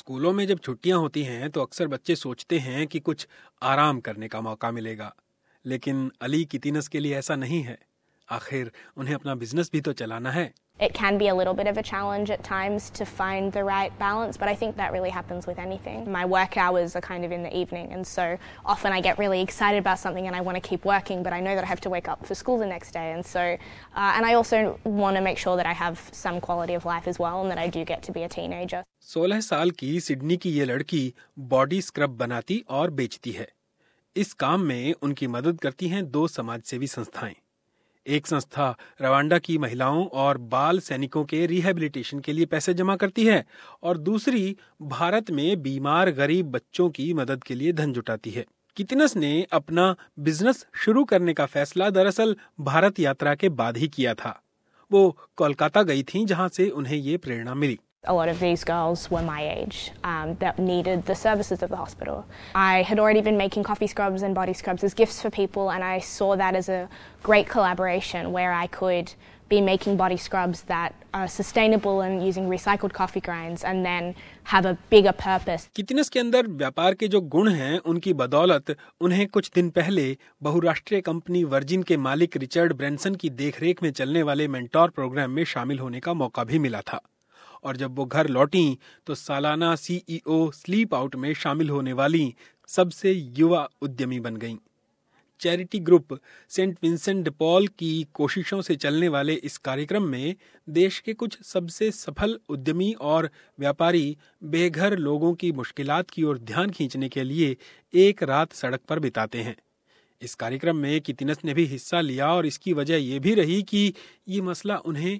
स्कूलों में जब छुट्टियां होती हैं तो अक्सर बच्चे सोचते हैं कि कुछ आराम करने का मौका मिलेगा। लेकिन अली कितिनस के लिए ऐसा नहीं है। आखिर उन्हें अपना बिजनेस भी तो चलाना है। It can be a little bit of a challenge at times to find the right balance, but I think that really happens with anything. My work hours are kind of in the evening, and so often I get really excited about something and I want to keep working, but I know that I have to wake up for school the next day, and so and I also want to make sure that I have some quality of life as well, and that I do get to be a teenager. 16 साल की Sydney की ये लड़की body scrub बनाती और बेचती है। इस काम में उनकी मदद करती हैं 2 समाजसेवी संस्थाएं। एक संस्था रवांडा की महिलाओं और बाल सैनिकों के रिहैबिलिटेशन के लिए पैसे जमा करती है और दूसरी भारत में बीमार गरीब बच्चों की मदद के लिए धन जुटाती है। कितिनस ने अपना बिजनेस शुरू करने का फैसला दरअसल भारत यात्रा के बाद ही किया था। वो कोलकाता गई थीं, जहां से उन्हें ये प्रेरणा मिली। A lot of these girls were my age that needed the services of the hospital. I had already been making coffee scrubs and body scrubs as gifts for people, and I saw that as a great collaboration where I could be making body scrubs that are sustainable and using recycled coffee grinds and then have a bigger purpose. कितिनस के अंदर व्यापार के जो गुण हैं, उनकी बदौलत उन्हें कुछ दिन पहले बहुराष्ट्रीय कंपनी वर्जिन के मालिक रिचर्ड ब्रैंसन की देखरेख में चलने वाले मेंटोर प्रोग्राम में शामिल होने का मौका भी मिला था। और जब वो घर लौटी तो सालाना सीईओ स्लीप आउट में शामिल होने वाली सबसे युवा उद्यमी बन गईं। Charity group saint Vincent de Paul की कोशिशों से चलने वाले इस कार्यक्रम में देश के कुछ सबसे सफल उद्यमी और व्यापारी बेघर लोगों की मुश्किलात की ओर ध्यान खींचने के लिए एक रात सड़क पर बिताते हैं। इस कार्यक्रम में कितिनस ने भी हिस्सा लिया और इसकी वजह यह भी रही कि ये मसला उन्हें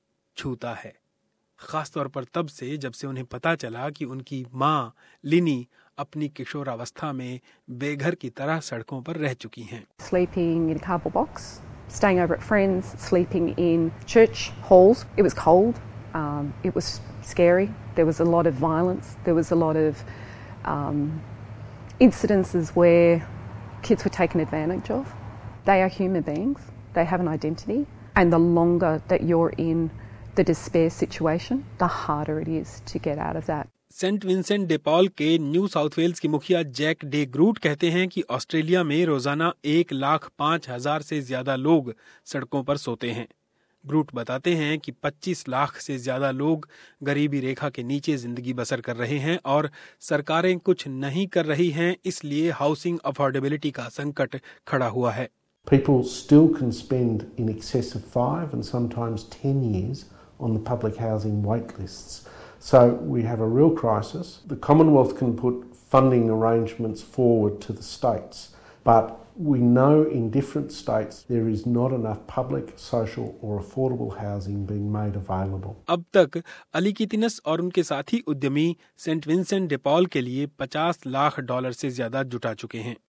छूता है, खासतौर पर तब से जब से उन्हें पता चला कि उनकी माँ लिनी अपनी किशोरावस्था में बेघर की तरह सड़कों पर रह चुकी हैं। Sleeping in a cardboard box, staying over at friends, sleeping in church halls. It was cold. It was scary. There was a lot of violence. There was a lot of incidences where kids were taken advantage of. They are human beings. They have an identity. And the longer that you're in the despair situation, the harder it is to get out of that. Saint Vincent de Paul के New South Wales के मुखिया Jack day ग्रूट कहते हैं कि Australia में रोजाना 1,05,000 से ज्यादा लोग सड़कों पर सोते हैं। ग्रूट बताते हैं कि 25 लाख से ज्यादा लोग गरीबी रेखा के नीचे जिंदगी बसर कर रहे हैं और सरकारें कुछ नहीं कर रही हैं, इसलिए हाउसिंग अफोर्डेबिलिटी का संकट खड़ा हुआ है। People still can spend in excess of 5 and sometimes 10 years on the public housing wait lists. So we have a real crisis. The Commonwealth can put funding arrangements forward to the states, but we know in different states there is not enough public, social or affordable housing being made available. अब तक अली कितिनस और उनके साथी उद्यमी Saint Vincent de Paul के लिए $50 लाख से ज्यादा जुटा चुके हैं।